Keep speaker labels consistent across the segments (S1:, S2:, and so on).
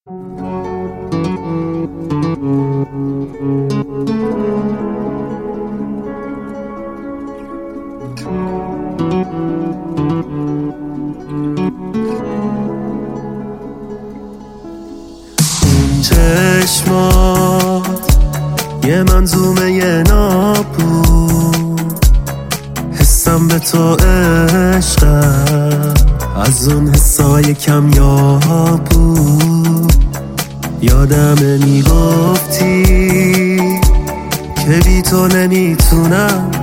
S1: چشمات یه منظومه ناب بود، حسم به تو عشقم از اون حسای کمیاب بود. یادمه میگفتی که بی تو نمیتونم،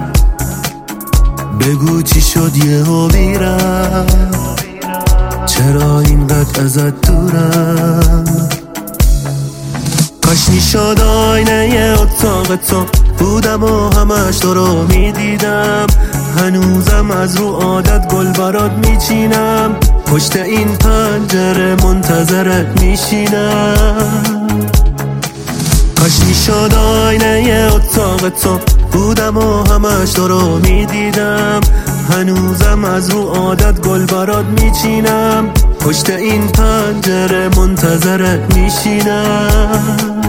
S1: بگو چی شد یهو میرم، چرا اینقدر ازت دورم. کاش میشد آینه اتاق تو بودم و همش تو رو میدیدم، هنوزم از رو عادت گل برات میچینم، پشت این پنجره منتظرت میشینم. کاش میشد آینه اتاق تو بودم و همش تو رو میدیدم، هنوزم از رو عادت گل برات میچینم، پشت این پنجره منتظرت میشینم.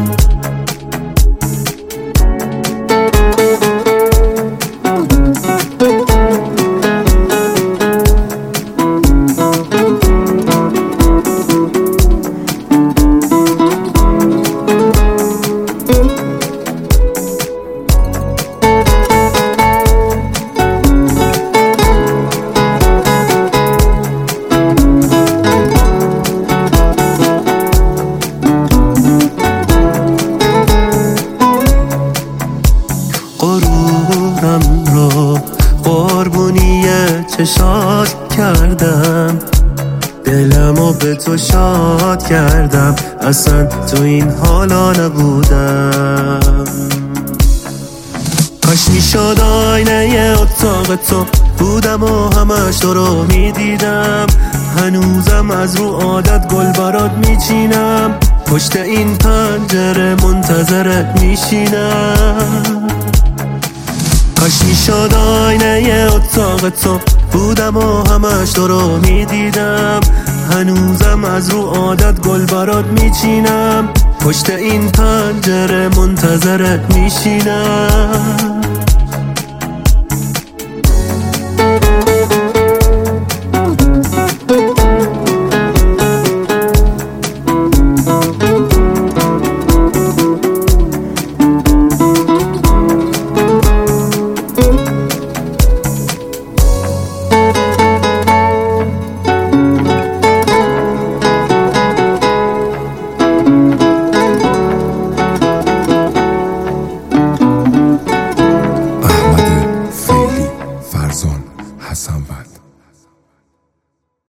S1: غرورم رو قربونی چشات کردم، دلمو به تو شاد کردم، اصلا تو این حالا نبودم. کاش میشد آینه اتاق تو بودم و همش تو رو میدیدم، هنوزم از رو عادت گل برات میچینم، پشت این پنجره منتظرت میشینم. کاش میشد آینه اتاق تو بودم و همش تو رو میدیدم، هنوزم از رو عادت گل برات میچینم، پشت این پنجره منتظرت میشینم.
S2: حسن ود